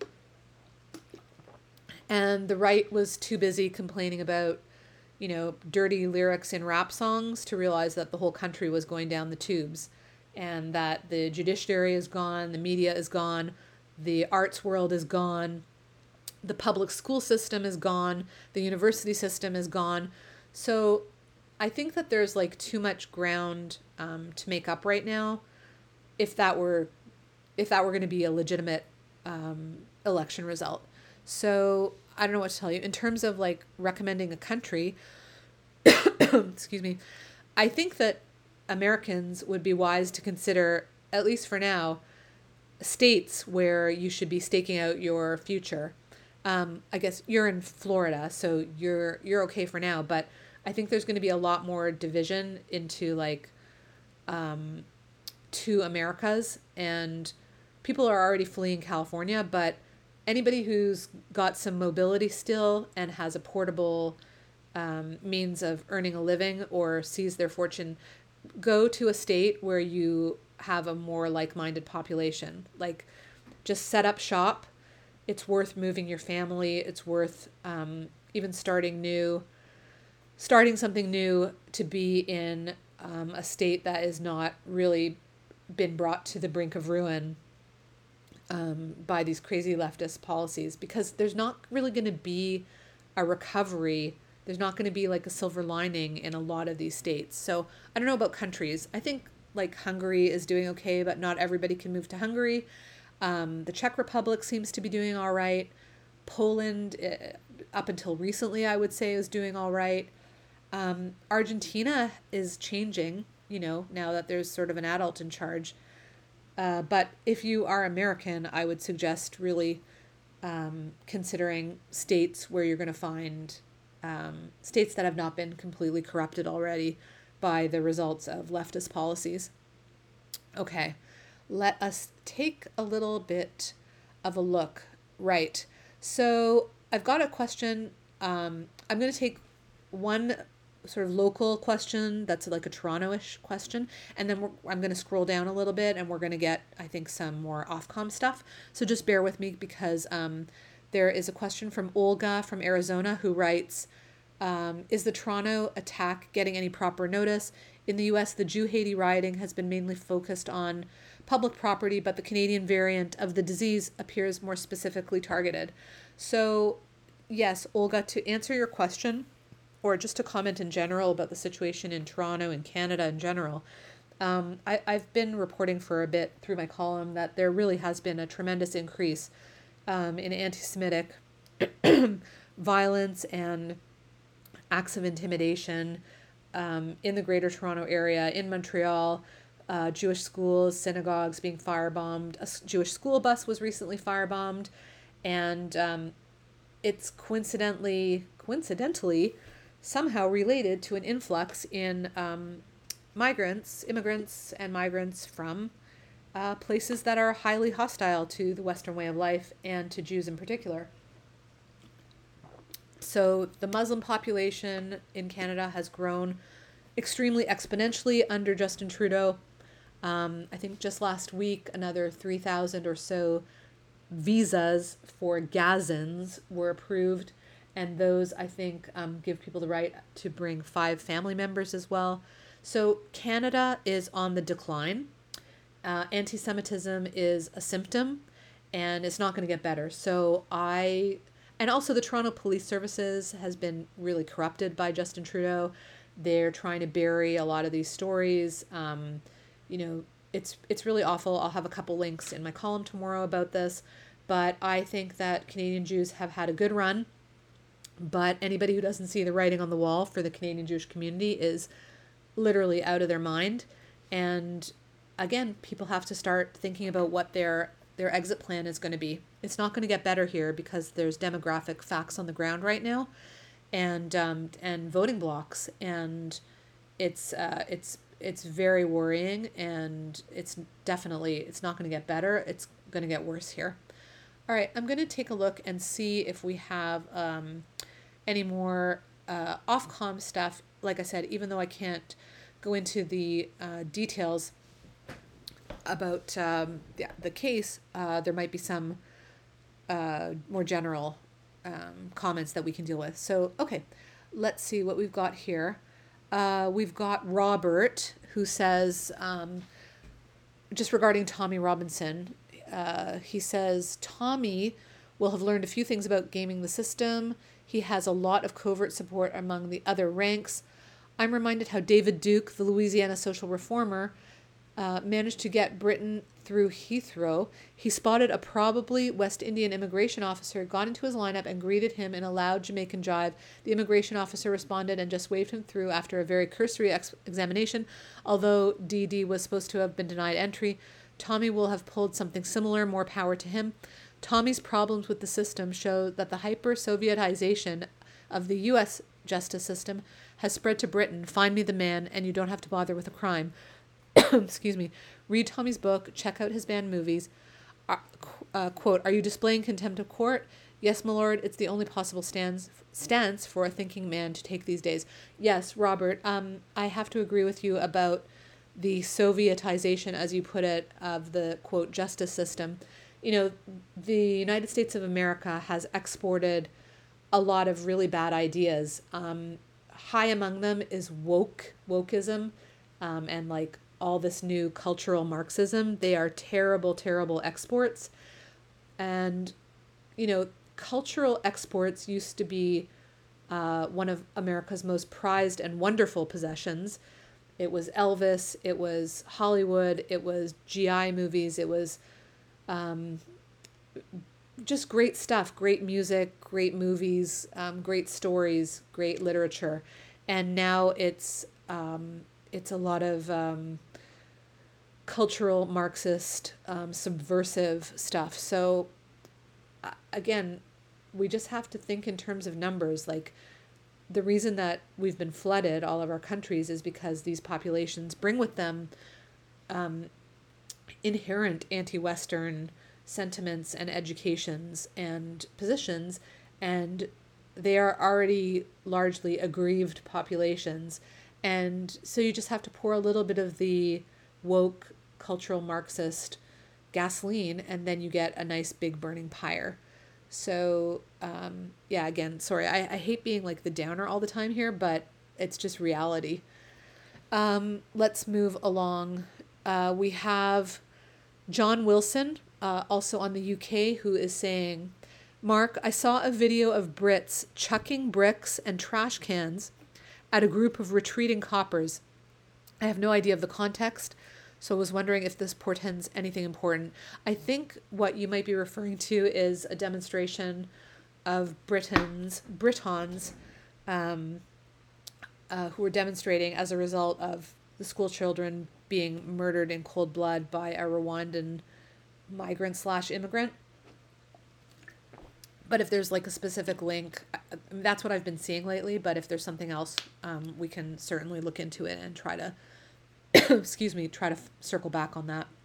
And the right was too busy complaining about, dirty lyrics in rap songs to realize that the whole country was going down the tubes. and that the judiciary is gone, the media is gone, the arts world is gone, the public school system is gone, the university system is gone. So I think that there's like too much ground to make up right now if that were going to be a legitimate election result. So I don't know what to tell you in terms of like recommending a country. Excuse me. I think that Americans would be wise to consider, at least for now, states where you should be staking out your future. I guess you're in Florida, so you're okay for now, but I think there's going to be a lot more division into like two Americas, and people are already fleeing California, but anybody who's got some mobility still and has a portable means of earning a living or sees their fortune, go to a state where you have a more like-minded population. Like, just set up shop. It's worth moving your family. It's worth even starting something new to be in a state that is not really been brought to the brink of ruin by these crazy leftist policies, because there's not really going to be a recovery. There's not going to be like a silver lining in a lot of these states. So I don't know about countries. I think like Hungary is doing okay, but not everybody can move to Hungary. The Czech Republic seems to be doing all right. Poland, up until recently, I would say, is doing all right. Argentina is changing, now that there's sort of an adult in charge. But if you are American, I would suggest really considering states where you're going to find states that have not been completely corrupted already by the results of leftist policies. Okay, let us take a little bit of a look. Right. So I've got a question. I'm going to take one sort of local question that's like a Toronto-ish question, and then I'm going to scroll down a little bit and we're going to get, I think, some more Ofcom stuff. So just bear with me, because there is a question from Olga from Arizona who writes, is the Toronto attack getting any proper notice? In the US, the Jew-Haiti rioting has been mainly focused on public property, but the Canadian variant of the disease appears more specifically targeted. So yes, Olga, to answer your question, or just to comment in general about the situation in Toronto and Canada in general, I've been reporting for a bit through my column that there really has been a tremendous increase in anti-Semitic violence and acts of intimidation in the Greater Toronto Area, in Montreal. Jewish schools, synagogues being firebombed. A Jewish school bus was recently firebombed, and it's coincidentally somehow related to an influx in immigrants and migrants from places that are highly hostile to the Western way of life and to Jews in particular. So the Muslim population in Canada has grown extremely exponentially under Justin Trudeau. I think just last week, another 3,000 or so visas for Gazans were approved. And those, I think, give people the right to bring 5 family members as well. So Canada is on the decline. Anti-Semitism is a symptom, and it's not going to get better. And also the Toronto Police Services has been really corrupted by Justin Trudeau. They're trying to bury a lot of these stories. It's really awful. I'll have a couple links in my column tomorrow about this. But I think that Canadian Jews have had a good run. But anybody who doesn't see the writing on the wall for the Canadian Jewish community is literally out of their mind. And again, people have to start thinking about what their exit plan is going to be. It's not going to get better here because there's demographic facts on the ground right now, and voting blocks, and it's very worrying, and it's not going to get better. It's going to get worse here. All right, I'm going to take a look and see if we have any more Ofcom stuff. Like I said, even though I can't go into the details about the case, there might be some more general comments that we can deal with. So, okay, let's see what we've got here. We've got Robert, who says, just regarding Tommy Robinson, he says Tommy will have learned a few things about gaming the system. He has a lot of covert support among the other ranks. I'm reminded how David Duke, the Louisiana social reformer, managed to get Britain through Heathrow. He spotted a probably West Indian immigration officer, got into his lineup, and greeted him in a loud Jamaican jive. The immigration officer responded and just waved him through after a very cursory examination. Although DD was supposed to have been denied entry, Tommy will have pulled something similar, more power to him. Tommy's problems with the system show that the hyper-Sovietization of the U.S. justice system has spread to Britain. Find me the man, and you don't have to bother with a crime. Excuse me. Read Tommy's book. Check out his banned movies. Quote, are you displaying contempt of court? Yes, my lord. It's the only possible stance for a thinking man to take these days. Yes, Robert, I have to agree with you about the Sovietization, as you put it, of the, quote, justice system. You know, the United States of America has exported a lot of really bad ideas. High among them is wokeism, and like all this new cultural Marxism. They are terrible, terrible exports. And, you know, cultural exports used to be one of America's most prized and wonderful possessions. It was Elvis, it was Hollywood, it was GI movies, it was just great stuff, great music, great movies, great stories, great literature. And now it's a lot of cultural Marxist, subversive stuff. So again, we just have to think in terms of numbers. Like, the reason that we've been flooded, all of our countries, is because these populations bring with them inherent anti-Western sentiments and educations and positions, and they are already largely aggrieved populations. And so you just have to pour a little bit of the woke cultural Marxist gasoline, and then you get a nice big burning pyre. So, yeah, again, sorry, I hate being like the downer all the time here, but it's just reality. Let's move along. We have John Wilson, also on the UK, who is saying, Mark, I saw a video of Brits chucking bricks and trash cans at a group of retreating coppers. I have no idea of the context, so I was wondering if this portends anything important. I think what you might be referring to is a demonstration of Britons who were demonstrating as a result of the school children being murdered in cold blood by a Rwandan migrant/immigrant. But if there's like a specific link, that's what I've been seeing lately. But if there's something else, we can certainly look into it and try to, try to circle back on that.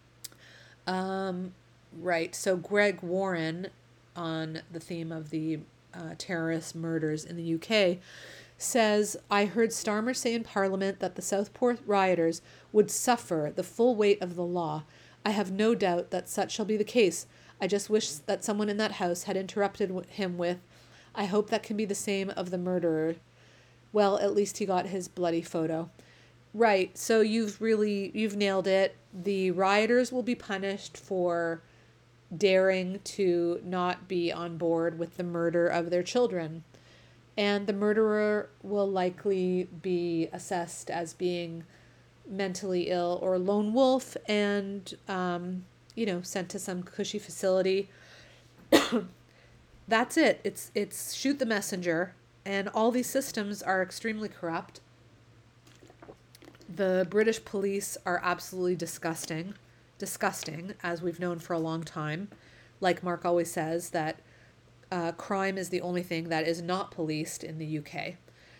Right. So Greg Warren, on the theme of the terrorist murders in the UK, says, I heard Starmer say in Parliament that the Southport rioters would suffer the full weight of the law. I have no doubt that such shall be the case. I just wish that someone in that house had interrupted him with, I hope that can be the same of the murderer. Well, at least he got his bloody photo. Right, so you've nailed it. The rioters will be punished for daring to not be on board with the murder of their children. And the murderer will likely be assessed as being mentally ill or lone wolf and, sent to some cushy facility. That's it. It's shoot the messenger. And all these systems are extremely corrupt. The British police are absolutely disgusting, as we've known for a long time. Like Mark always says, that crime is the only thing that is not policed in the UK.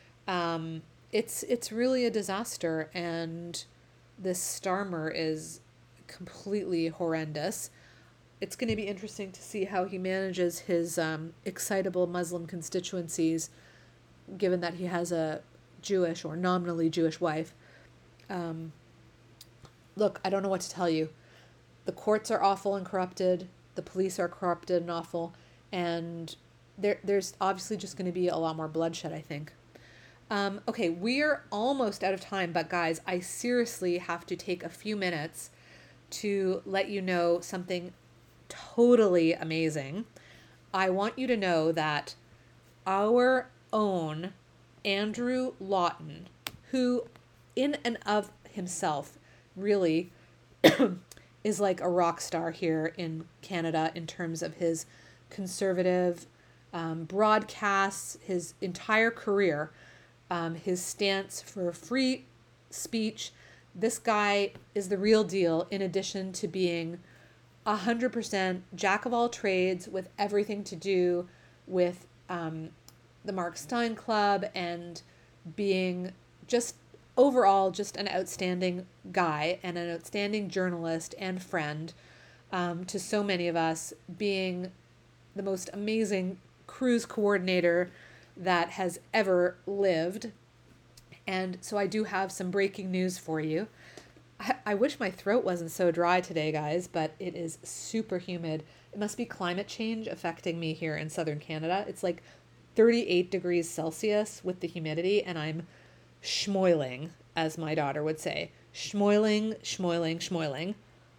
It's really a disaster, and this Starmer is completely horrendous. It's going to be interesting to see how he manages his excitable Muslim constituencies, given that he has a Jewish or nominally Jewish wife. Look, I don't know what to tell you. The courts are awful and corrupted. The police are corrupted and awful. And there's obviously just going to be a lot more bloodshed, I think. Okay, we're almost out of time, but guys, I seriously have to take a few minutes to let you know something totally amazing. I want you to know that our own Andrew Lawton, who in and of himself really is like a rock star here in Canada in terms of his conservative broadcasts, his entire career, his stance for free speech. This guy is the real deal, in addition to being 100% jack of all trades with everything to do with the Mark Steyn Club, and being just overall just an outstanding guy and an outstanding journalist and friend to so many of us, being the most amazing cruise coordinator that has ever lived. And so I do have some breaking news for you. I wish my throat wasn't so dry today, guys, but it is super humid. It must be climate change affecting me here in southern Canada. It's like 38 degrees Celsius with the humidity, and I'm schmoiling, as my daughter would say. Schmoiling, schmoiling, schmoiling.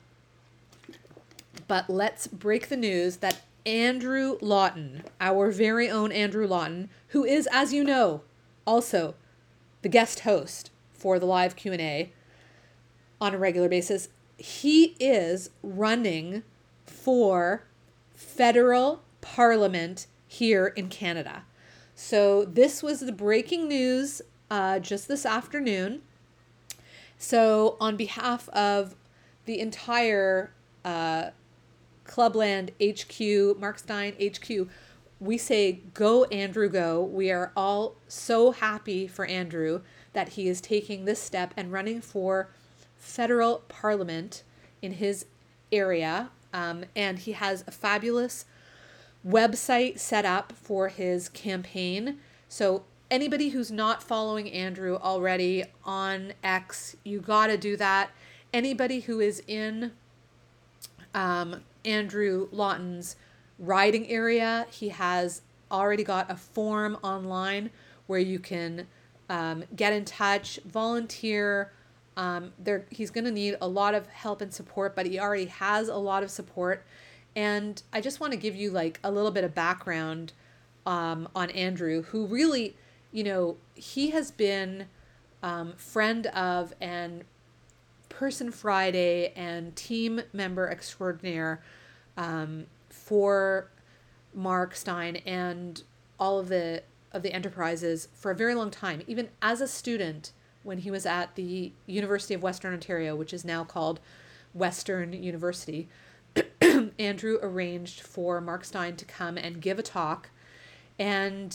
But let's break the news that Andrew Lawton, our very own Andrew Lawton, who is, as you know, also the guest host for the live Q&A on a regular basis, he is running for federal parliament here in Canada. So this was the breaking news just this afternoon. So on behalf of the entire Clubland HQ, Mark Steyn HQ, we say, go Andrew, go. We are all so happy for Andrew that he is taking this step and running for federal parliament in his area. And he has a fabulous website set up for his campaign. So anybody who's not following Andrew already on X, you got to do that. Anybody who is in Andrew Lawton's riding area, he has already got a form online where you can get in touch, volunteer. He's going to need a lot of help and support, but he already has a lot of support. And I just want to give you like a little bit of background on Andrew, who really, he has been friend of and Person Friday and team member extraordinaire for Mark Steyn and all of the enterprises for a very long time. Even as a student, when he was at the University of Western Ontario, which is now called Western University, Andrew arranged for Mark Steyn to come and give a talk. And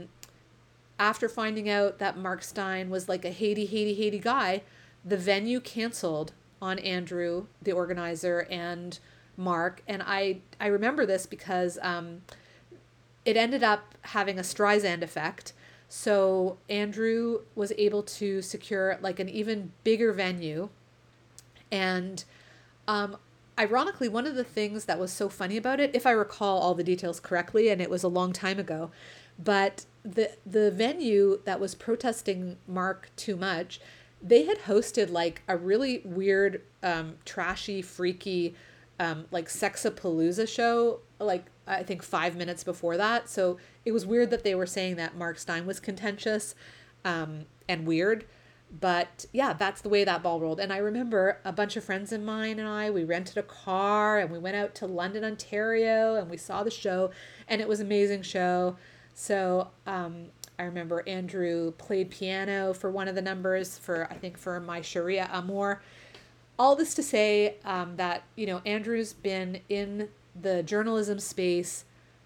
after finding out that Mark Steyn was like a Haiti guy, the venue canceled on Andrew, the organizer, and Mark. And I remember this because it ended up having a Streisand effect. So Andrew was able to secure like an even bigger venue. And ironically, one of the things that was so funny about it, if I recall all the details correctly, and it was a long time ago, but the venue that was protesting Mark too much, they had hosted like a really weird, trashy, freaky, like Sexapalooza show, like I think 5 minutes before that. So it was weird that they were saying that Mark Steyn was contentious and weird. But yeah, that's the way that ball rolled. And I remember a bunch of friends of mine and we rented a car and we went out to London, Ontario, and we saw the show, and it was an amazing show. So I remember Andrew played piano for one of the numbers for My Sharia Amour. All this to say that, Andrew's been in the journalism space,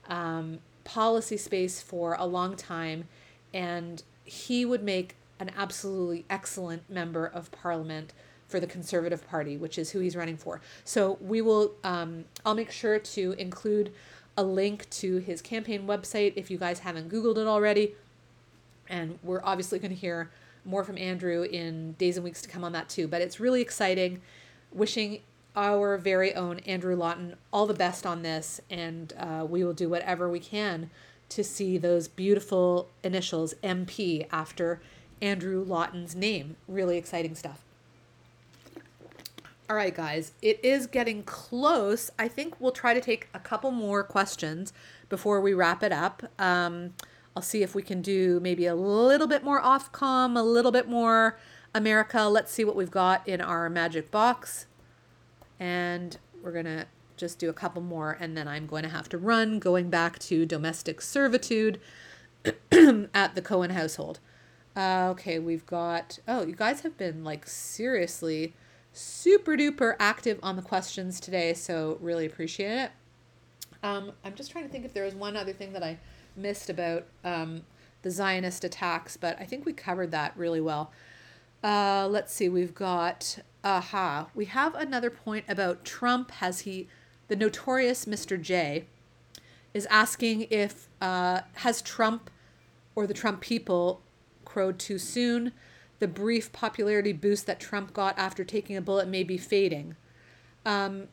policy space for a long time, and he would make an absolutely excellent member of parliament for the Conservative Party, which is who he's running for. So we will, I'll make sure to include a link to his campaign website if you guys haven't Googled it already. And we're obviously going to hear more from Andrew in days and weeks to come on that too. But it's really exciting. Wishing our very own Andrew Lawton all the best on this. And we will do whatever we can to see those beautiful initials MP after Andrew Lawton's name. Really exciting stuff. All right, guys, it is getting close. I think we'll try to take a couple more questions before we wrap it up. I'll see if we can do maybe a little bit more Ofcom, a little bit more America. Let's see what we've got in our magic box. And we're going to just do a couple more, and then I'm going to have to run, going back to domestic servitude at the Cohen household. Okay, we've got, oh, you guys have been like seriously super duper active on the questions today, so really appreciate it. I'm just trying to think if there was one other thing that I missed about the Zionist attacks, but I think we covered that really well. Let's see, we've got, we have another point about Trump. The notorious Mr. J is asking if, has Trump or the Trump people crowed too soon? The brief popularity boost that Trump got after taking a bullet may be fading. I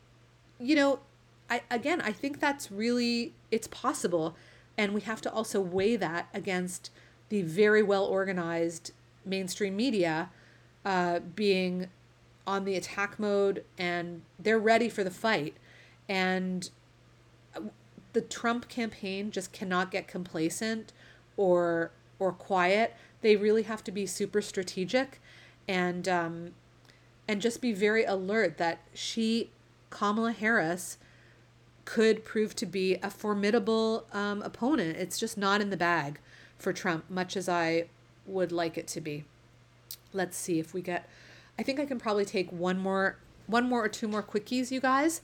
think that's really, it's possible. And we have to also weigh that against the very well organized mainstream media being on the attack mode, and they're ready for the fight. And the Trump campaign just cannot get complacent or quiet. They really have to be super strategic and just be very alert that Kamala Harris, could prove to be a formidable opponent. It's just not in the bag for Trump, much as I would like it to be. Let's see if we get, I think I can probably take one more or two more quickies, you guys.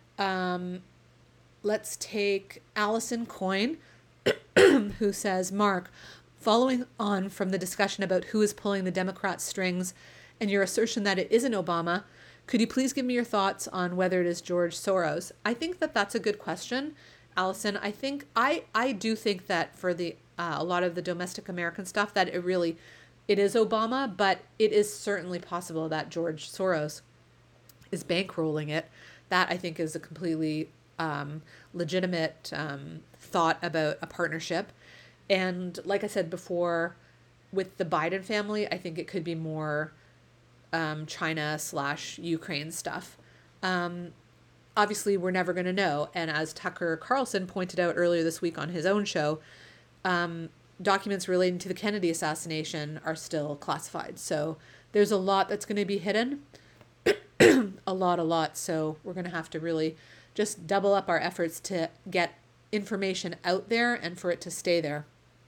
Let's take Allison Coyne, who says, Mark, following on from the discussion about who is pulling the Democrat strings and your assertion that it isn't Obama, could you please give me your thoughts on whether it is George Soros? I think that that's a good question, Allison. I think I do think that for the a lot of the domestic American stuff that it is Obama, but it is certainly possible that George Soros is bankrolling it. That I think is a completely legitimate thought about a partnership. And like I said before, with the Biden family, I think it could be more China/Ukraine stuff. Obviously, we're never going to know. And as Tucker Carlson pointed out earlier this week on his own show, documents relating to the Kennedy assassination are still classified. So there's a lot that's going to be hidden. a lot. So we're going to have to really just double up our efforts to get information out there and for it to stay there.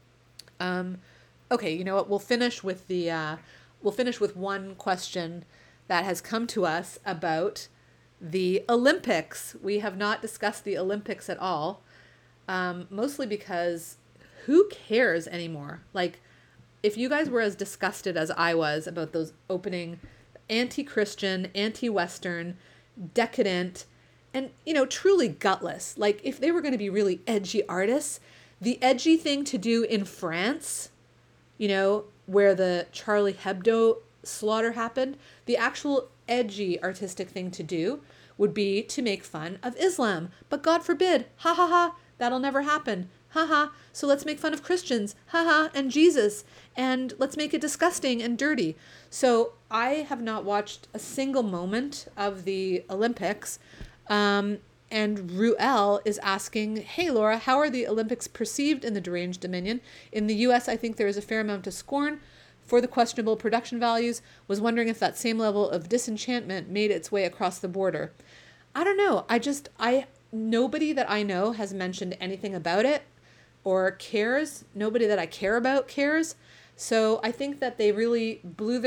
Okay, you know what? We'll finish with one question that has come to us about the Olympics. We have not discussed the Olympics at all, mostly because who cares anymore? Like, if you guys were as disgusted as I was about those opening anti-Christian, anti-Western, decadent, and, truly gutless, like if they were going to be really edgy artists, the edgy thing to do in France, where the Charlie Hebdo slaughter happened, the actual edgy artistic thing to do would be to make fun of Islam. But God forbid, ha ha ha, that'll never happen. Ha ha, so let's make fun of Christians, ha ha, and Jesus, and let's make it disgusting and dirty. So I have not watched a single moment of the Olympics. And Ruel is asking, hey, Laura, how are the Olympics perceived in the deranged Dominion? In the U.S., I think there is a fair amount of scorn for the questionable production values. Was wondering if that same level of disenchantment made its way across the border. I don't know. Nobody that I know has mentioned anything about it or cares. Nobody that I care about cares. So I think that they really blew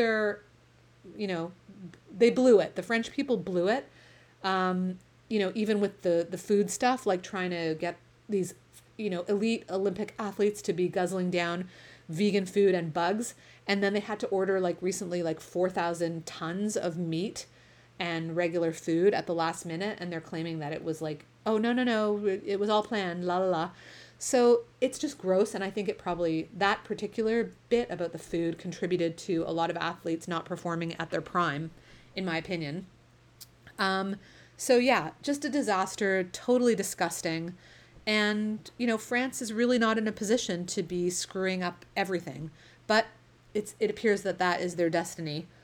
they blew it. The French people blew it. Even with the food stuff, like trying to get these, elite Olympic athletes to be guzzling down vegan food and bugs. And then they had to order recently 4,000 tons of meat and regular food at the last minute. And they're claiming that it was oh, no, it was all planned, la, la, la. So it's just gross. And I think that particular bit about the food contributed to a lot of athletes not performing at their prime, in my opinion. So yeah, just a disaster, totally disgusting. And, France is really not in a position to be screwing up everything, but it appears that is their destiny.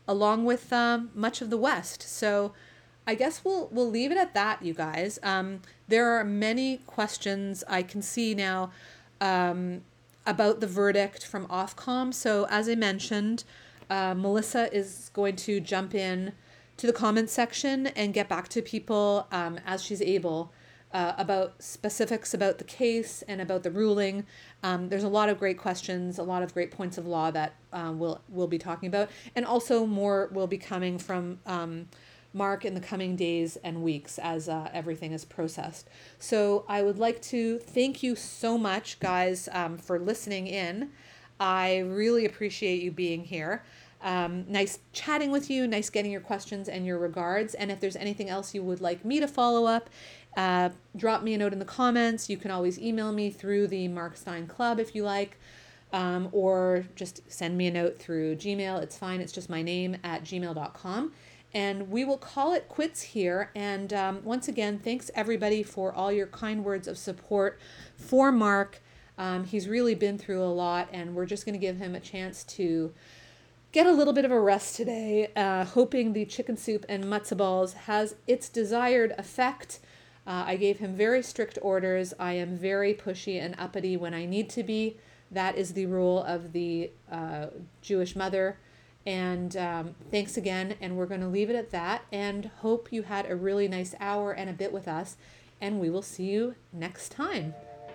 along with much of the West. So I guess we'll leave it at that, you guys. There are many questions I can see now about the verdict from Ofcom. So as I mentioned, Melissa is going to jump in to the comments section and get back to people as she's able about specifics about the case and about the ruling. There's a lot of great questions, a lot of great points of law that we'll be talking about, and also more will be coming from Mark in the coming days and weeks as everything is processed. So I would like to thank you so much, guys, for listening in. I really appreciate you being here. Nice chatting with you, nice getting your questions and your regards. And if there's anything else you would like me to follow up, drop me a note in the comments. You can always email me through the Mark Stein Club if you like, or just send me a note through Gmail. It's fine. It's just my name at gmail.com. And we will call it quits here. And once again, thanks everybody for all your kind words of support for Mark. He's really been through a lot, and we're just going to give him a chance to get a little bit of a rest today, hoping the chicken soup and matzo balls has its desired effect. I gave him very strict orders. I am very pushy and uppity when I need to be. That is the rule of the Jewish mother. And thanks again, and we're going to leave it at that, and hope you had a really nice hour and a bit with us, and we will see you next time.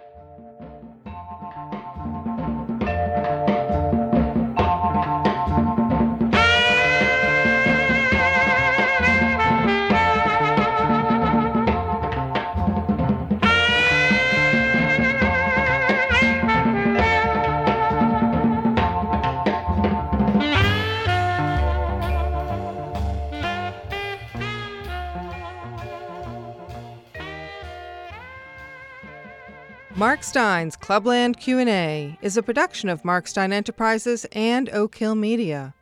Mark Stein's Clubland Q&A is a production of Mark Stein Enterprises and Oak Hill Media.